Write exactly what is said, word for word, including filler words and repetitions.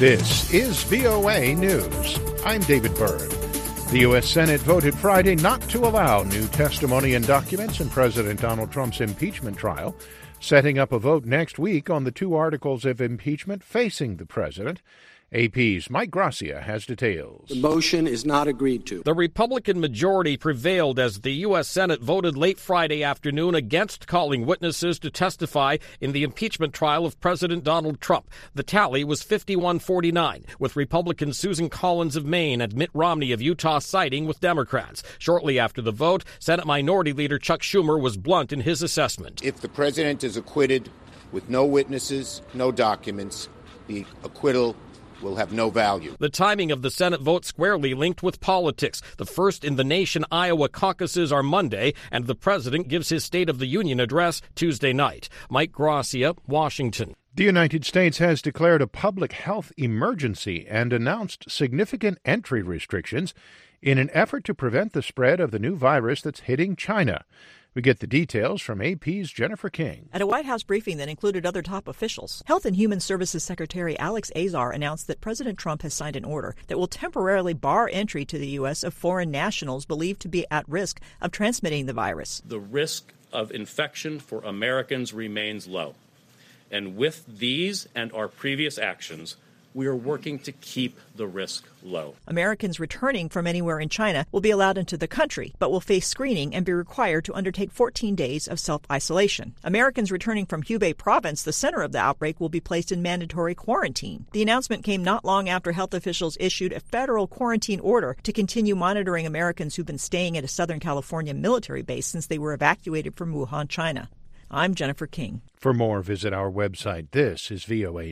This is V O A News. I'm David Byrd. The U S. Senate voted Friday not to allow new testimony and documents in President Donald Trump's impeachment trial, setting up a vote next week on the two articles of impeachment facing the president. A P's Mike Gracia has details. The motion is not agreed to. The Republican majority prevailed as the U S. Senate voted late Friday afternoon against calling witnesses to testify in the impeachment trial of President Donald Trump. The tally was fifty-one forty-nine, with Republican Susan Collins of Maine and Mitt Romney of Utah siding with Democrats. Shortly after the vote, Senate Minority Leader Chuck Schumer was blunt in his assessment. If the president is acquitted with no witnesses, no documents, the acquittal will have no value. The timing of the Senate vote squarely linked with politics. The first in the nation Iowa caucuses are Monday, and the president gives his State of the Union address Tuesday night. Mike Gracia, Washington. The United States has declared a public health emergency and announced significant entry restrictions in an effort to prevent the spread of the new virus that's hitting China. We get the details from A P's Jennifer King. At a White House briefing that included other top officials, Health and Human Services Secretary Alex Azar announced that President Trump has signed an order that will temporarily bar entry to the U S of foreign nationals believed to be at risk of transmitting the virus. The risk of infection for Americans remains low. And with these and our previous actions, we are working to keep the risk low. Americans returning from anywhere in China will be allowed into the country, but will face screening and be required to undertake fourteen days of self-isolation. Americans returning from Hubei province, the center of the outbreak, will be placed in mandatory quarantine. The announcement came not long after health officials issued a federal quarantine order to continue monitoring Americans who've been staying at a Southern California military base since they were evacuated from Wuhan, China. I'm Jennifer King. For more, visit our website. This is V O A.